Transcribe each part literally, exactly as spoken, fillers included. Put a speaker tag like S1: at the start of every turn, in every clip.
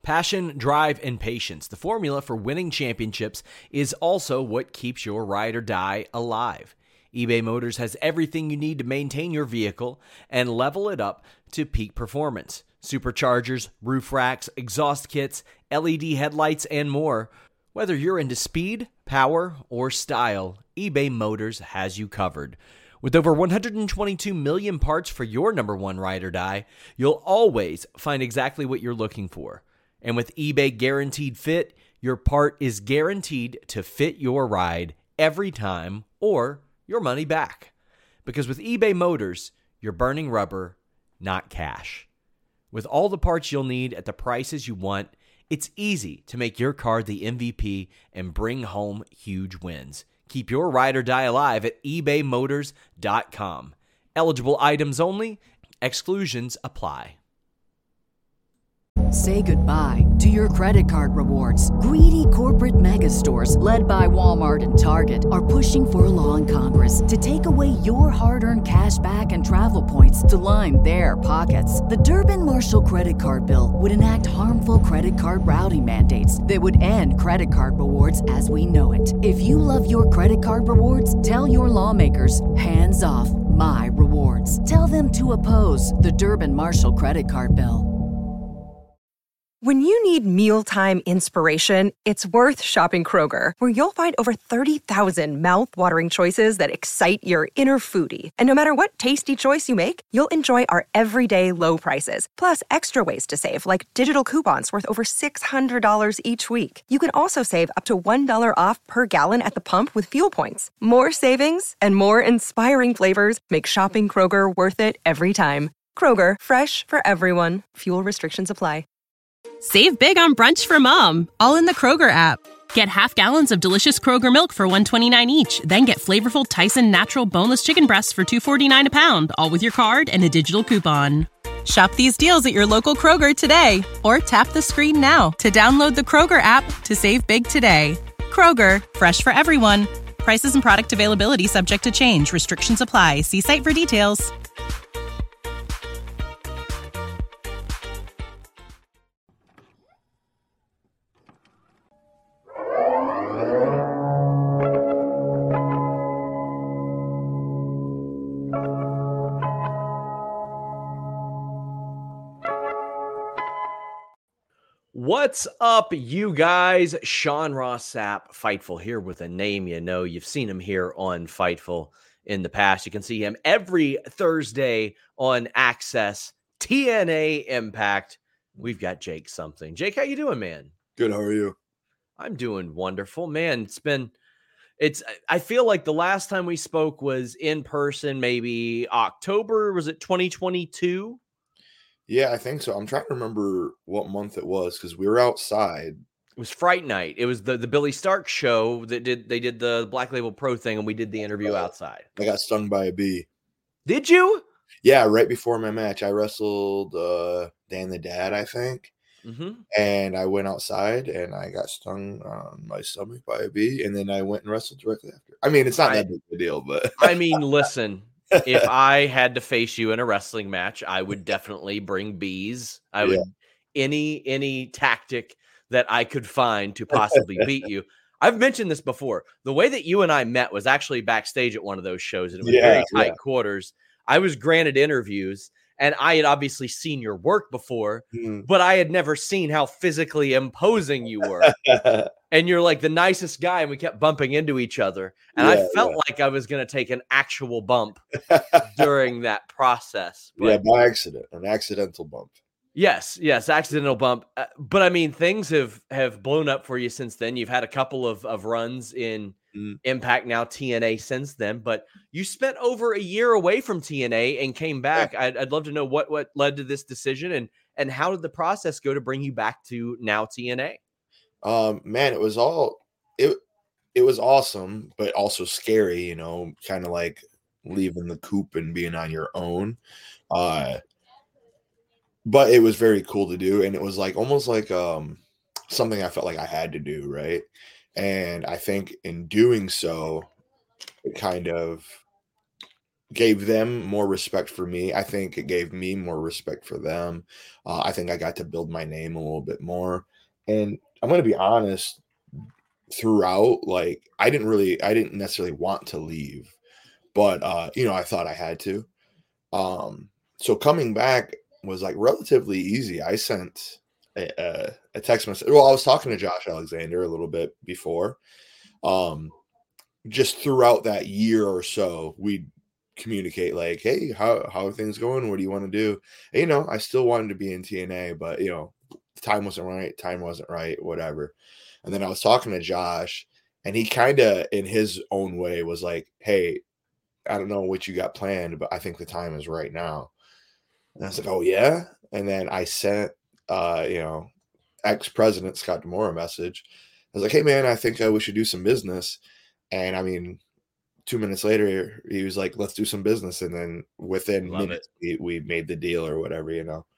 S1: Passion, drive, and patience. The formula for winning championships is also what keeps your ride or die alive. eBay Motors has everything you need to maintain your vehicle and level it up to peak performance. Superchargers, roof racks, exhaust kits, L E D headlights, and more. Whether you're into speed, power, or style, eBay Motors has you covered. With over one hundred twenty-two million parts for your number one ride or die, you'll always find exactly what you're looking for. And with eBay Guaranteed Fit, your part is guaranteed to fit your ride every time or your money back. Because with eBay Motors, you're burning rubber, not cash. With all the parts you'll need at the prices you want, it's easy to make your car the M V P and bring home huge wins. Keep your ride or die alive at ebay motors dot com. Eligible items only. Exclusions apply.
S2: Say goodbye to your credit card rewards. Greedy corporate mega stores, led by Walmart and Target, are pushing for a law in Congress to take away your hard-earned cash back and travel points to line their pockets. The Durbin-Marshall credit card bill would enact harmful credit card routing mandates that would end credit card rewards as we know it. If you love your credit card rewards, tell your lawmakers, hands off my rewards. Tell them to oppose the Durbin-Marshall credit card bill.
S3: When you need mealtime inspiration, it's worth shopping Kroger, where you'll find over thirty thousand mouth-watering choices that excite your inner foodie. And no matter what tasty choice you make, you'll enjoy our everyday low prices, plus extra ways to save, like digital coupons worth over six hundred dollars each week. You can also save up to one dollar off per gallon at the pump with fuel points. More savings and more inspiring flavors make shopping Kroger worth it every time. Kroger, fresh for everyone. Fuel restrictions apply.
S4: Save big on brunch for mom, all in the Kroger app. Get half gallons of delicious Kroger milk for one dollar and twenty-nine cents each. Then get flavorful Tyson natural boneless chicken breasts for two dollars and forty-nine cents a pound, all with your card and a digital coupon. Shop these deals at your local Kroger today, or tap the screen now to download the Kroger app to save big today. Kroger, fresh for everyone. Prices and product availability subject to change. Restrictions apply. See site for details.
S1: What's up, you guys? Sean Ross Sapp, Fightful, here with a name you know. You've seen him here on Fightful in the past. You can see him every Thursday on Access, T N A Impact. We've got Jake something. Jake, how you doing, man?
S5: Good. How are you?
S1: I'm doing wonderful, man. It's been, it's, I feel like the last time we spoke was in person, maybe October. Was it twenty twenty-two?
S5: Yeah, I think so. I'm trying to remember what month it was because we were outside.
S1: It was Fright Night. It was the, the Billy Stark show that did they did the Black Label Pro thing, and we did the interview uh, outside.
S5: I got stung by a bee.
S1: Did you?
S5: Yeah, right before my match, I wrestled uh, Dan the Dad, I think, mm-hmm. and I went outside and I got stung on my stomach by a bee, and then I went and wrestled directly after. I mean, it's not I, that big of a deal, but
S1: I mean, listen. If I had to face you in a wrestling match, I would definitely bring bees. I would yeah. any any tactic that I could find to possibly beat you. I've mentioned this before. The way that you and I met was actually backstage at one of those shows, and it was yeah, very tight yeah. quarters. I was granted interviews, and I had obviously seen your work before, mm. but I had never seen how physically imposing you were. And you're like the nicest guy, and we kept bumping into each other. And yeah, I felt yeah. like I was going to take an actual bump during that process.
S5: But, yeah, by accident, an accidental bump.
S1: Yes, yes, accidental bump. Uh, but I mean, things have have blown up for you since then. You've had a couple of, of runs in mm. Impact, now T N A since then. But you spent over a year away from T N A and came back. Yeah. I'd, I'd love to know what, what led to this decision, and and how did the process go to bring you back to now T N A?
S5: Um, man, it was all it. It was awesome, but also scary. You know, kind of like leaving the coop and being on your own. Uh, but it was very cool to do, and it was like almost like um something I felt like I had to do, right? And I think in doing so, it kind of gave them more respect for me. I think it gave me more respect for them. Uh, I think I got to build my name a little bit more. And I'm going to be honest, throughout, like, I didn't really, I didn't necessarily want to leave, but, uh, you know, I thought I had to. Um, so coming back was like relatively easy. I sent a, a, a text message. Well, I was talking to Josh Alexander a little bit before. Um, just throughout that year or so, we'd communicate like, hey, how, how are things going? What do you want to do? And, you know, I still wanted to be in T N A, but, you know, time wasn't right. Time wasn't right, whatever. And then I was talking to Josh, and he kind of, in his own way, was like, hey, I don't know what you got planned, but I think the time is right now. And I was like, oh, yeah? And then I sent, uh, you know, ex-president Scott D'Amore a message. I was like, hey, man, I think uh, we should do some business. And, I mean, two minutes later, he was like, let's do some business. And then within
S1: Love
S5: minutes, we, we made the deal or whatever, you know.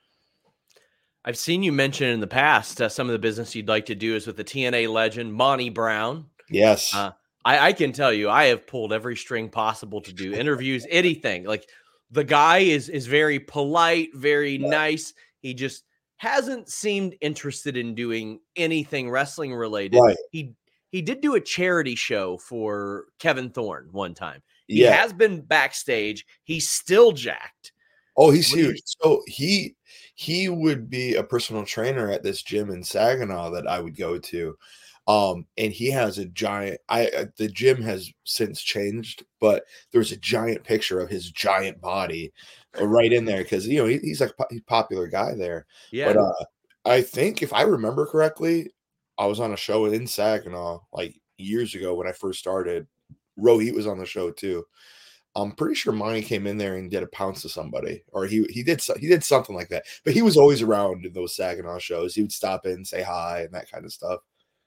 S1: I've seen you mention in the past uh, some of the business you'd like to do is with the T N A legend, Monty Brown.
S5: Yes.
S1: Uh, I, I can tell you, I have pulled every string possible to do interviews, anything. Like, the guy is is very polite, very yeah. nice. He just hasn't seemed interested in doing anything wrestling related.
S5: Right.
S1: He he did do a charity show for Kevin Thorne one time. He
S5: yeah.
S1: has been backstage. He's still jacked.
S5: Oh, he's
S1: what
S5: huge.
S1: You-
S5: so he he would be a personal trainer at this gym in Saginaw that I would go to. Um, and he has a giant, I, the gym has since changed, but there's a giant picture of his giant body right in there. Cause you know, he, he's like a popular guy there.
S1: Yeah.
S5: But, uh, I think if I remember correctly, I was on a show in Saginaw like years ago when I first started. Rohit was on the show too. I'm pretty sure Monty came in there and did a pounce to somebody, or he he did he did something like that. But he was always around in those Saginaw shows. He would stop in, say hi, and that kind of stuff.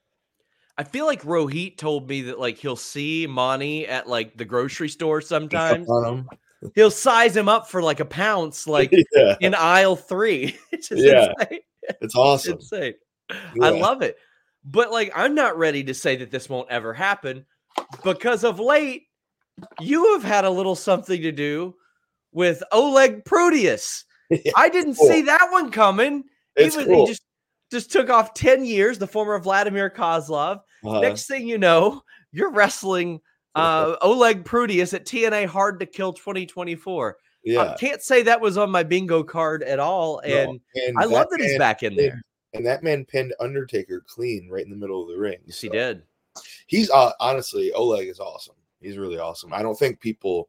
S1: I feel like Rohit told me that like he'll see Monty at like the grocery store sometimes. He'll size him up for like a pounce, like yeah. in aisle three. It's just
S5: yeah,
S1: insane.
S5: It's awesome.
S1: It's insane. Yeah. I love it. But like, I'm not ready to say that this won't ever happen because of late, you have had a little something to do with Oleg Prudius. Yeah, I didn't cool. see that one coming.
S5: It's
S1: he, was,
S5: cool.
S1: he just, just took off ten years, the former Vladimir Kozlov. Uh-huh. Next thing you know, you're wrestling uh, Oleg Prudius at T N A Hard to Kill twenty twenty-four.
S5: Yeah.
S1: I can't say that was on my bingo card at all. And, no. and I love that, that he's back in there.
S5: And that man pinned Undertaker clean right in the middle of the ring.
S1: Yes, so. he did.
S5: He's uh, honestly, Oleg is awesome. He's really awesome. I don't think people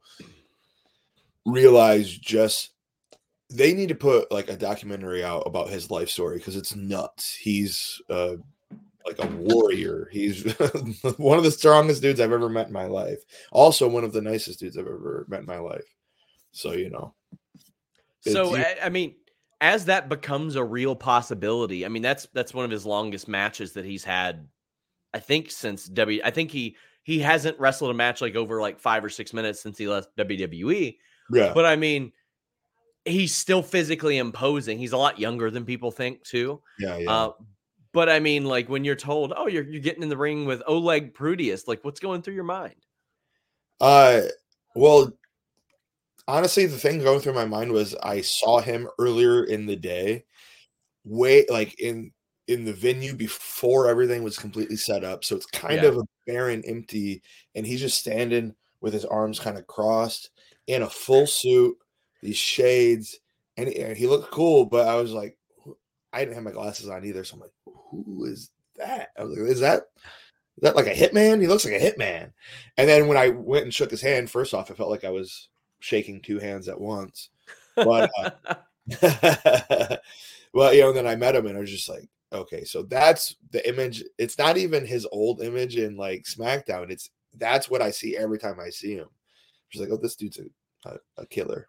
S5: realize just they need to put like a documentary out about his life story because it's nuts. He's uh, like a warrior. He's one of the strongest dudes I've ever met in my life. Also, one of the nicest dudes I've ever met in my life. So, you know.
S1: So, I mean, as that becomes a real possibility, I mean, that's that's one of his longest matches that he's had, I think, since W. I think he he hasn't wrestled a match like over like five or six minutes since he left W W E.
S5: Yeah.
S1: But I mean, he's still physically imposing. He's a lot younger than people think, too.
S5: Yeah, yeah.
S1: Uh, but I mean, like when you're told, oh, you're you're getting in the ring with Oleg Prudius, like what's going through your mind?
S5: Uh, well. Honestly, the thing going through my mind was I saw him earlier in the day, way like in in the venue before everything was completely set up. So it's kind
S1: yeah.
S5: of a barren, empty, and he's just standing with his arms kind of crossed in a full suit, these shades, and he, and he looked cool. But I was like, I didn't have my glasses on either, so I'm like, who is that? I was like, is that is that like a hitman? He looks like a hitman. And then when I went and shook his hand, first off, I felt like I was shaking two hands at once, but uh, well, you know, and then I met him and I was just like, okay, so that's the image. It's not even his old image in like SmackDown. It's that's what I see every time I see him. Just like, oh, this dude's a, a, a killer.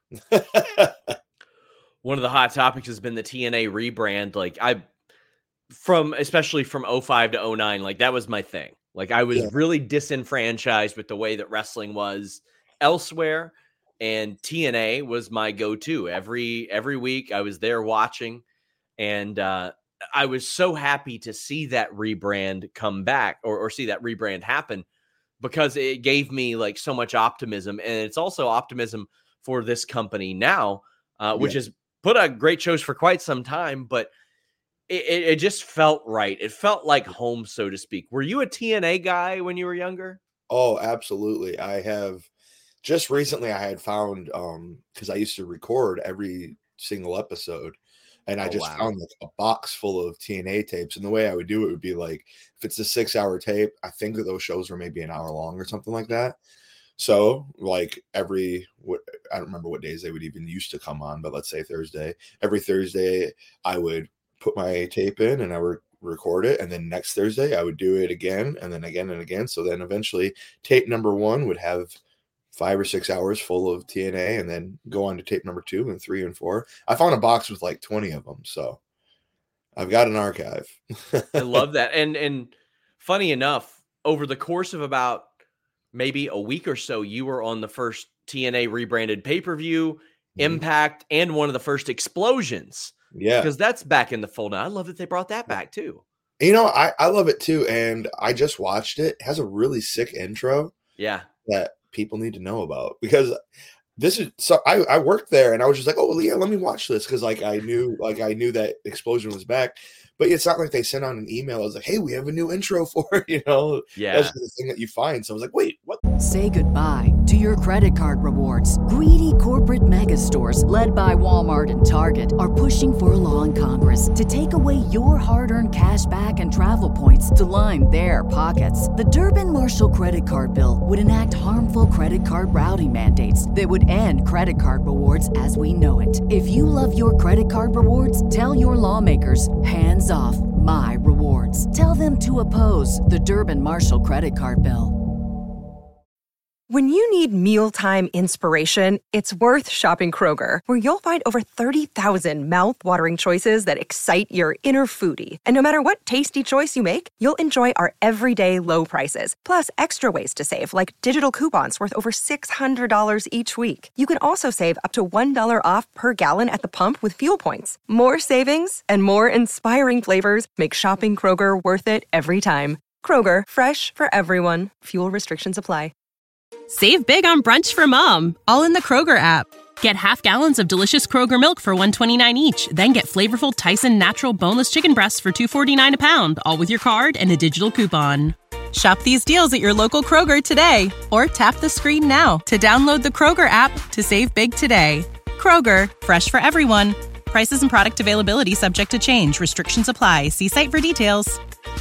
S1: One of the hot topics has been the T N A rebrand. Like I, from especially from oh five to oh nine, like that was my thing. Like I was yeah. really disenfranchised with the way that wrestling was elsewhere. And T N A was my go-to every every week. I was there watching, and uh, I was so happy to see that rebrand come back or, or see that rebrand happen because it gave me like so much optimism, and it's also optimism for this company now, uh, which
S5: Yeah.
S1: has put out great shows for quite some time, but it, it, it just felt right. It felt like home, so to speak. Were you a T N A guy when you were younger?
S5: Oh, absolutely. I have just recently I had found um because I used to record every single episode, and I
S1: Oh,
S5: just
S1: wow.
S5: found like a box full of T N A tapes. And the way I would do it would be like if it's a six hour tape, I think that those shows were maybe an hour long or something like that. So like every what I don't remember what days they would even used to come on, but let's say Thursday. Every Thursday I would put my tape in and I would record it, and then next Thursday I would do it again and then again and again. So then eventually tape number one would have five or six hours full of T N A, and then go on to tape number two and three and four. I found a box with like twenty of them, so I've got an archive.
S1: I love that. And and funny enough, over the course of about maybe a week or so, you were on the first T N A rebranded pay-per-view,
S5: Mhm.
S1: Impact, and one of the first Explosions.
S5: Yeah.
S1: Because that's back in the fold now. I love that they brought that back too.
S5: You know, I, I love it too. And I just watched it. It has a really sick intro
S1: Yeah.
S5: that people need to know about, because this is so I, I worked there and I was just like, oh yeah, let me watch this. Cause like I knew like I knew that Explosion was back. But it's not like they sent out an email. I was like, hey, we have a new intro for it, you know.
S1: Yeah.
S5: That's the thing that you find. So I was like, wait, what?
S2: Say goodbye to your credit card rewards. Greedy corporate mega stores, led by Walmart and Target, are pushing for a law in Congress to take away your hard-earned cash back and travel points to line their pockets. The Durbin-Marshall credit card bill would enact harmful credit card routing mandates that would end credit card rewards as we know it. If you love your credit card rewards, tell your lawmakers, hands off my rewards. Tell them to oppose the Durbin-Marshall credit card bill.
S3: When you need mealtime inspiration, it's worth shopping Kroger, where you'll find over thirty thousand mouth-watering choices that excite your inner foodie. And no matter what tasty choice you make, you'll enjoy our everyday low prices, plus extra ways to save, like digital coupons worth over six hundred dollars each week. You can also save up to one dollar off per gallon at the pump with fuel points. More savings and more inspiring flavors make shopping Kroger worth it every time. Kroger, fresh for everyone. Fuel restrictions apply.
S4: Save big on brunch for mom, all in the Kroger app. Get half gallons of delicious Kroger milk for one twenty-nine each, then get flavorful Tyson natural boneless chicken breasts for two forty-nine a pound, all with your card and a digital coupon. Shop these deals at your local Kroger today, or tap the screen now to download the Kroger app to save big today. Kroger, fresh for everyone. Prices and product availability subject to change. Restrictions apply. See site for details.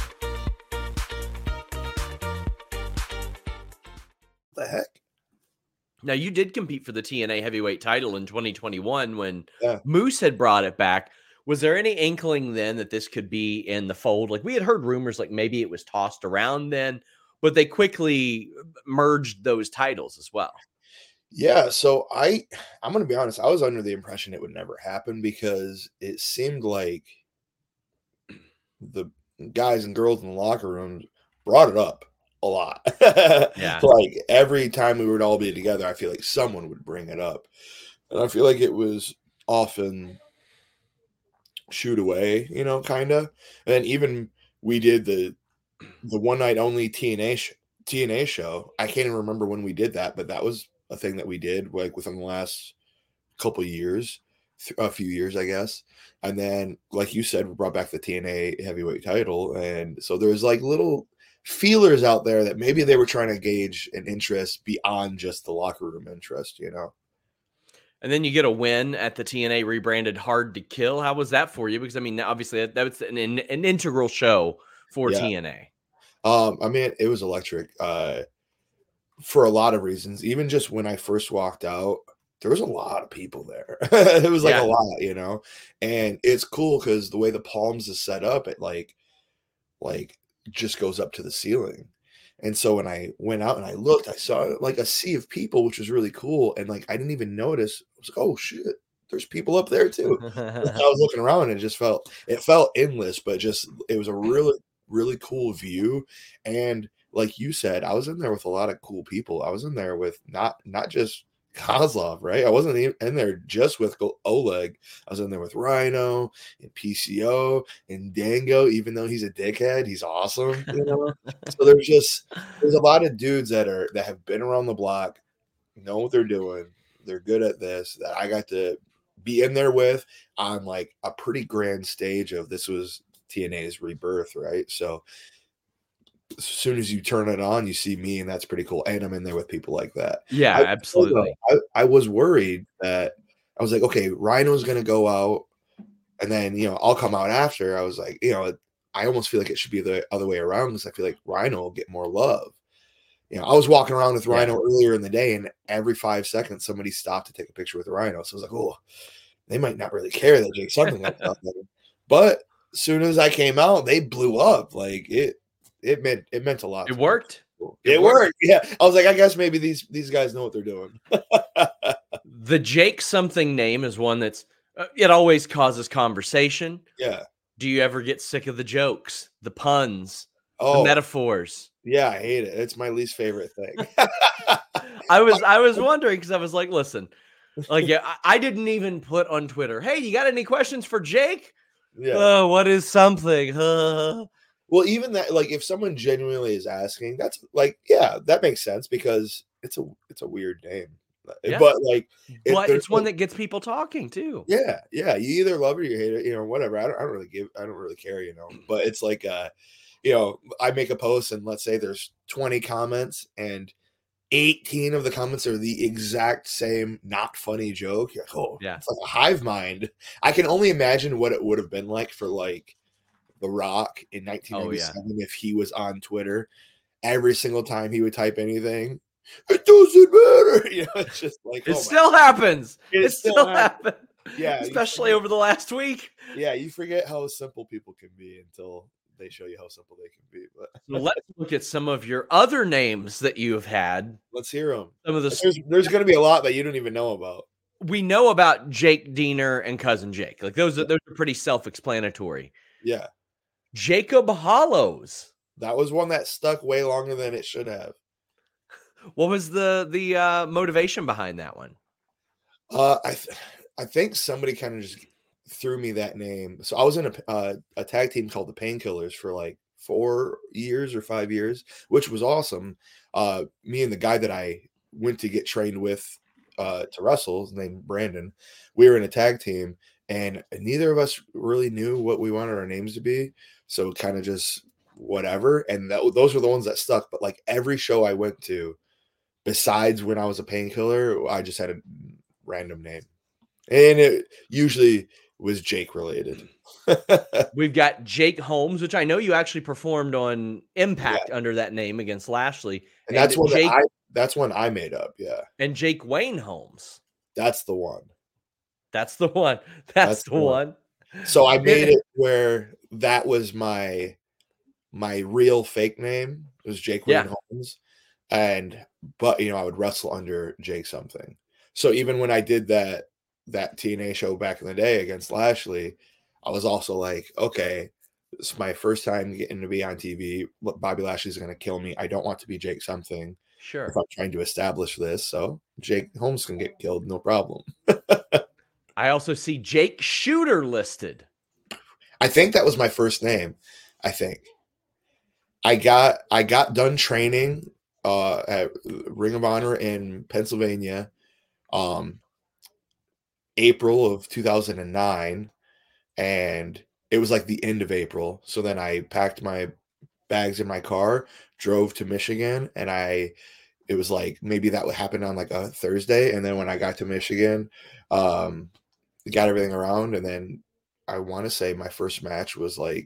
S5: The heck?
S1: Now, you did compete for the T N A heavyweight title in twenty twenty-one when
S5: Yeah.
S1: Moose had brought it back. Was there any inkling then that this could be in the fold? Like, we had heard rumors like maybe it was tossed around then, but they quickly merged those titles as well.
S5: Yeah, so I I'm gonna be honest, I was under the impression it would never happen, because it seemed like the guys and girls in the locker rooms brought it up a lot.
S1: Yeah.
S5: Like every time we would all be together, I feel like someone would bring it up. And I feel like it was often shoot away, you know, kind of. And then even we did the the one night only T N A sh- T N A show. I can't even remember when we did that, but that was a thing that we did like within the last couple of years, th- a few years, I guess. And then, like you said, we brought back the T N A heavyweight title, and so there's like little feelers out there that maybe they were trying to gauge an interest beyond just the locker room interest, you know.
S1: And then you get a win at the T N A rebranded Hard to Kill. How was that for you? Because I mean, obviously that, that was an, an an integral show for
S5: Yeah.
S1: T N A.
S5: Um, I mean, it was electric uh, for a lot of reasons. Even just when I first walked out, there was a lot of people there. It was like
S1: Yeah.
S5: a lot, you know. And it's cool because the way the Palms is set up, it like, like just goes up to the ceiling. And so when I went out and I looked, I saw like a sea of people, which was really cool. And like I didn't even notice. I was like, oh shit, there's people up there too. I was looking around and it just felt it felt endless, but just it was a really, really cool view. And like you said, I was in there with a lot of cool people. I was in there with not not just Kozlov, right? I wasn't even in there just with Oleg. I was in there with Rhino and P C O and Dango, even though he's a dickhead, he's awesome, you know? So there's just there's a lot of dudes that are that have been around the block, know what they're doing, they're good at this, that I got to be in there with on like a pretty grand stage of this was T N A's rebirth, right? So as soon as you turn it on, you see me, and that's pretty cool. And I'm in there with people like that.
S1: Yeah,
S5: I,
S1: absolutely.
S5: I, I was worried that I was like, okay, Rhino's going to go out, and then, you know, I'll come out after. I was like, you know, I almost feel like it should be the other way around because I feel like Rhino will get more love. You know, I was walking around with Rhino yeah. earlier in the day, and every five seconds somebody stopped to take a picture with Rhino. So I was like, oh, they might not really care that Jake something like that. But as soon as I came out, they blew up. Like it. It meant it meant a lot.
S1: It worked.
S5: It, it worked. worked. Yeah. I was like, I guess maybe these these guys know what they're doing.
S1: The Jake something name is one that's uh, it always causes conversation.
S5: Yeah.
S1: Do you ever get sick of the jokes, the puns,
S5: oh,
S1: the metaphors?
S5: Yeah, I hate it. It's my least favorite thing.
S1: I was I was wondering because I was like, listen, like yeah, I, I didn't even put on Twitter, hey, you got any questions for Jake?
S5: Yeah.
S1: Oh, what is something? Uh,
S5: Well, even that, like, if someone genuinely is asking, that's like, yeah, that makes sense because it's a it's a weird name, yeah. but like,
S1: but it's one that gets people talking too.
S5: Yeah, yeah. You either love it or you hate it, you know, whatever. I don't, I don't really give, I don't really care, you know. But it's like, uh, you know, I make a post and let's say there's twenty comments and eighteen of the comments are the exact same not funny joke. You're like, oh,
S1: yeah,
S5: it's like a hive mind. I can only imagine what it would have been like for like The Rock in nineteen ninety-seven oh, yeah. if he was on Twitter. Every single time he would type anything, it doesn't matter. You know, it's just like
S1: it
S5: oh
S1: still
S5: God.
S1: happens. It, it still, still
S5: happens.
S1: happens.
S5: Yeah,
S1: especially over the last week.
S5: Yeah, you forget how simple people can be until they show you how simple they can be. But
S1: so let's look at some of your other names that you have had.
S5: Let's hear them.
S1: Some of the
S5: there's, there's going to be a lot that you don't even know about.
S1: We know about Jake Diener and Cousin Jake. Like those, are, those are pretty self-explanatory.
S5: Yeah.
S1: Jacob Hollows.
S5: That was one that stuck way longer than it should have.
S1: What was the the uh, motivation behind that one?
S5: Uh, I th- I think somebody kind of just threw me that name. So I was in a uh, a tag team called the Painkillers for like four years or five years, which was awesome. Uh, me and the guy that I went to get trained with uh, to wrestle, his name Brandon, we were in a tag team, and neither of us really knew what we wanted our names to be. So kind of just whatever. And that, those were the ones that stuck. But like every show I went to, besides when I was a Painkiller, I just had a random name. And it usually was Jake related.
S1: We've got Jake Holmes, which I know you actually performed on Impact
S5: yeah.
S1: under that name against Lashley.
S5: And, and that's one Jake, that I, that's one I made up. Yeah.
S1: And Jake Wayne Holmes.
S5: That's the one.
S1: That's the one. That's, that's the, the one. one.
S5: So I made it where that was my my real fake name. It was Jake Wayne yeah. Holmes. And but you know, I would wrestle under Jake something. So even when I did that that T N A show back in the day against Lashley, I was also like, okay, it's my first time getting to be on T V. Bobby Lashley's gonna kill me. I don't want to be Jake something.
S1: Sure.
S5: If I'm trying to establish this. So Jake Holmes can get killed, no problem.
S1: I also see Jake Shooter listed.
S5: I think that was my first name. I think I got I got done training uh, at Ring of Honor in Pennsylvania, um, April of two thousand nine, and it was like the end of April. So then I packed my bags in my car, drove to Michigan, and I. It was like maybe that would happen on like a Thursday, and then when I got to Michigan, um, got everything around, and then I want to say my first match was like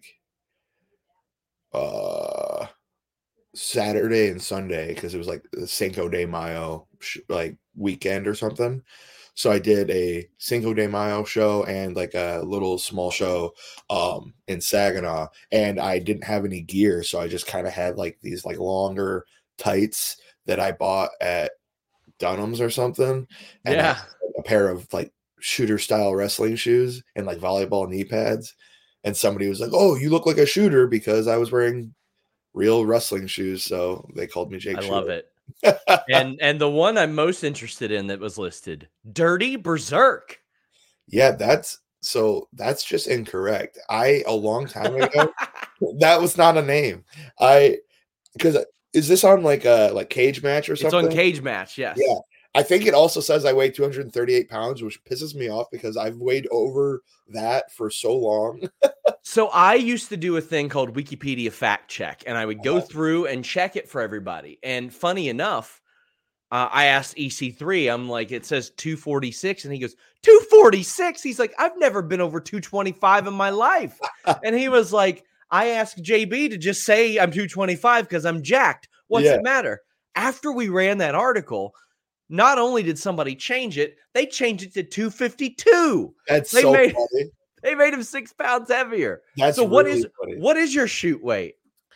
S5: uh, Saturday and Sunday because it was like the Cinco de Mayo sh- like weekend or something. So I did a Cinco de Mayo show and like a little small show um, in Saginaw, and I didn't have any gear, so I just kind of had like these like longer tights that I bought at Dunham's or something. And
S1: yeah.
S5: a pair of like shooter style wrestling shoes and like volleyball knee pads. And somebody was like, oh, you look like a shooter because I was wearing real wrestling shoes. So they called me Jake
S1: I
S5: Shooter.
S1: love it. and and the one I'm most interested in that was listed, Dirty Berserk.
S5: Yeah, that's so that's just incorrect. I a long time ago, that was not a name. I because is this on like a like Cage Match or something?
S1: It's on Cage Match, yes.
S5: Yeah. I think it also says I weigh two hundred thirty-eight pounds, which pisses me off because I've weighed over that for so long.
S1: So I used to do a thing called Wikipedia fact check, and I would go through and check it for everybody. And funny enough, uh, I asked E C three, I'm like, it says two forty-six, and he goes, two forty-six? He's like, I've never been over two twenty-five in my life. And he was like, I asked J B to just say I'm two twenty-five because I'm jacked. What's
S5: Yeah.
S1: it matter? After we ran that article, not only did somebody change it, they changed it to two fifty-two.
S5: That's
S1: They
S5: so
S1: made-
S5: funny.
S1: They made him six pounds heavier.
S5: That's
S1: so what
S5: really
S1: is
S5: funny.
S1: what is your shoot weight?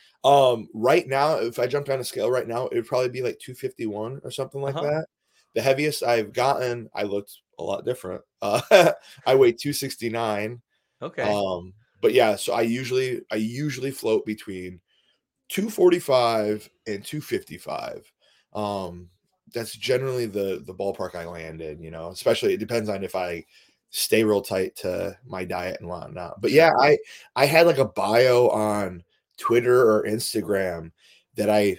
S5: Um, right now, if I jumped on a scale right now, it would probably be like two fifty-one or something like
S1: Uh-huh.
S5: that. The heaviest I've gotten, I looked a lot different. Uh, I weighed two sixty-nine.
S1: Okay.
S5: Um, but yeah, so I usually I usually float between two forty-five and two fifty-five. Um, that's generally the the ballpark I land in, you know, especially it depends on if I stay real tight to my diet and whatnot. But yeah, I I had like a bio on Twitter or Instagram that I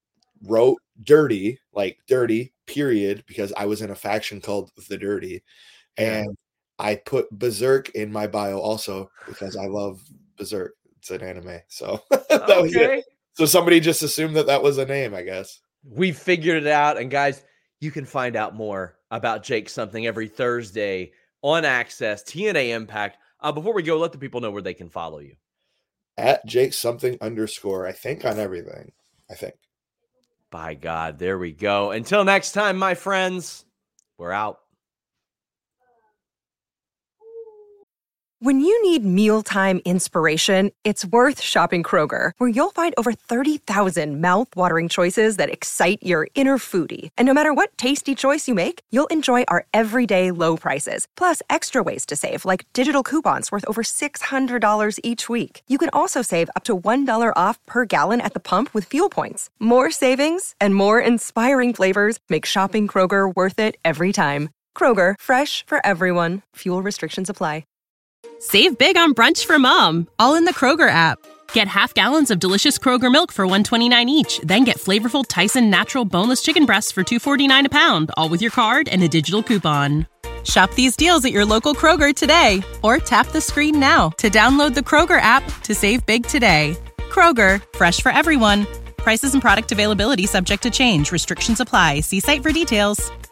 S5: wrote dirty, like dirty, period, because I was in a faction called The Dirty. And I put Berserk in my bio also because I love Berserk. It's an anime. So that was it.
S1: Okay.
S5: So somebody just assumed that that was a name, I guess.
S1: We figured it out. And guys, you can find out more about Jake Something every Thursday on Access, T N A Impact. Uh, before we go, let the people know where they can follow you.
S5: At Jake something underscore, I think on everything. I think.
S1: By God, there we go. Until next time, my friends, we're out.
S3: When you need mealtime inspiration, it's worth shopping Kroger, where you'll find over thirty thousand mouth-watering choices that excite your inner foodie. And no matter what tasty choice you make, you'll enjoy our everyday low prices, plus extra ways to save, like digital coupons worth over six hundred dollars each week. You can also save up to one dollar off per gallon at the pump with fuel points. More savings and more inspiring flavors make shopping Kroger worth it every time. Kroger, fresh for everyone. Fuel restrictions apply.
S4: Save big on brunch for mom, all in the Kroger app. Get half gallons of delicious Kroger milk for one twenty-nine each, then get flavorful Tyson natural boneless chicken breasts for two forty-nine a pound, all with your card and a digital coupon. Shop these deals at your local Kroger today, or tap the screen now to download the Kroger app to save big today. Kroger, fresh for everyone. Prices and product availability subject to change. Restrictions apply. See site for details.